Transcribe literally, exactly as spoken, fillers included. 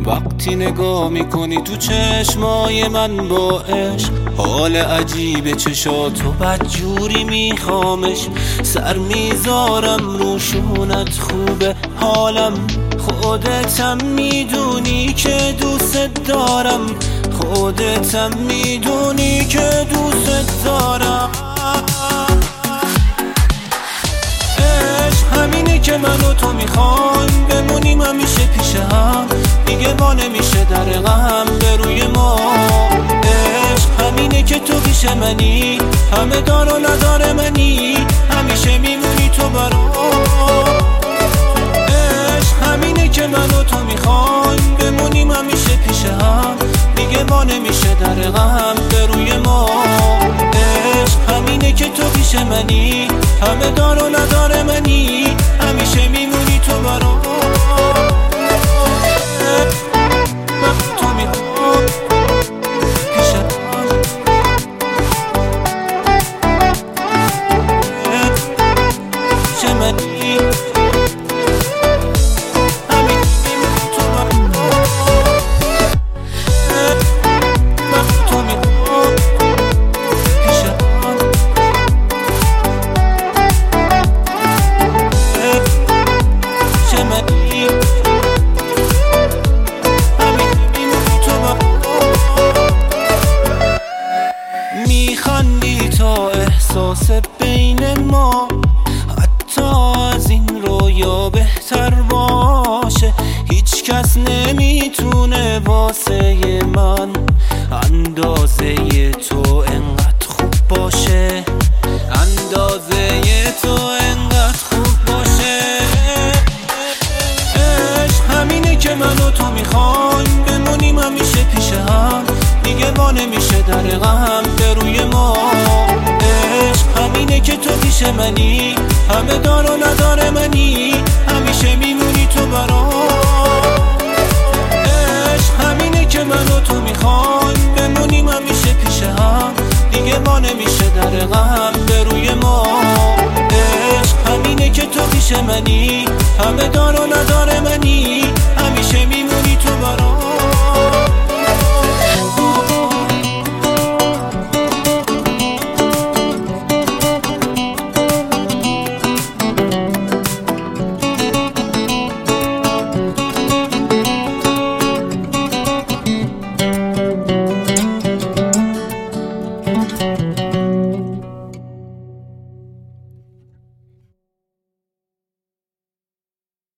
وقتی نگاه میکنی تو چشمای من با عشق، حال عجیبه چشاتو بدجوری میخوامش، سر میذارم روشونت خوبه حالم، خودتم میدونی که دوست دارم، خودتم میدونی که دوست دارم. عشق همینه که من و تو میخوایم بمونیم همیشه پیش هم، دیگه با نمیشه در غم به روی ما. عشق همینه که تو پیش منی، همه دار و نداره منی، همیشه میمونی تو برام. عشق همینه که من و تو میخوایم بمونیم همیشه پیش هم، دیگه با نمیشه در غم به روی ما. عشق همینه که تو پیش منی، همه دار و نداره منی، همیشه میمونی تو برام. تو میخوام پیش هم، پیش منی، میخندی تا احساس بین ما حتی از این رویا بهتر باشه، هیچ کس نمیتونه واسه من اندازه تو انقدر خوب باشه، اندازه تو انقدر خوب باشه. عشق همینه که من و تو میخوایم بمونیم همیشه پیش هم، دیگه با نمیشه در غم به روی ما. عشق همینه که تو پیش منی، همه دار و نداره منی، همیشه میمونی تو برام. عشق همینه که من و تو میخوایم بمونیم همیشه پیش هم، دیگه با نمیشه در غم به روی ما. عشق همینه که تو پیش منی، همه دار و نداره منی،